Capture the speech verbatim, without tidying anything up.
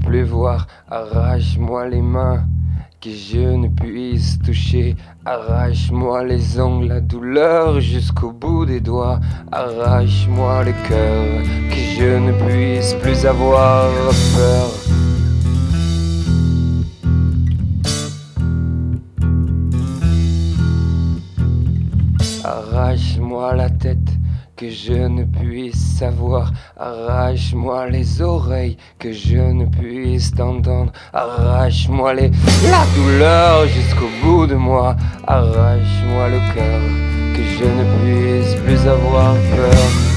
plus voir. Arrache-moi les mains que je ne puisse toucher. Arrache-moi les ongles, la douleur jusqu'au bout des doigts. Arrache-moi le cœur que je ne puisse plus avoir peur. Arrache-moi la tête que je ne puisse savoir. Arrache-moi les oreilles que je ne puisse t'entendre. Arrache-moi les... la douleur jusqu'au bout de moi. Arrache-moi le cœur que je ne puisse plus avoir peur.